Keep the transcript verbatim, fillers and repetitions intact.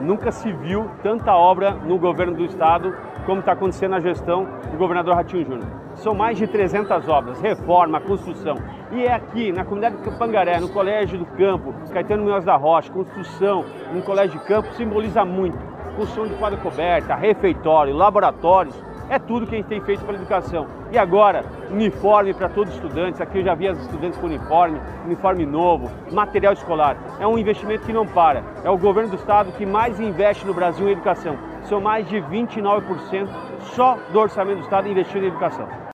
Nunca se viu tanta obra no governo do estado como está acontecendo na gestão do governador Ratinho Júnior. São mais de trezentas obras, reforma, construção. E é aqui, na comunidade de Pangaré, no Colégio do Campo, Caetano Munhoz da Rocha, construção no Colégio de Campo simboliza muito. Construção de quadra coberta, refeitório, laboratórios, é tudo que a gente tem feito pela educação. E agora, uniforme para todos os estudantes. Aqui eu já vi as estudantes com uniforme, uniforme novo, material escolar. É um investimento que não para. É o governo do estado que mais investe no Brasil em educação. São mais de vinte e nove por cento só do orçamento do estado investido em educação.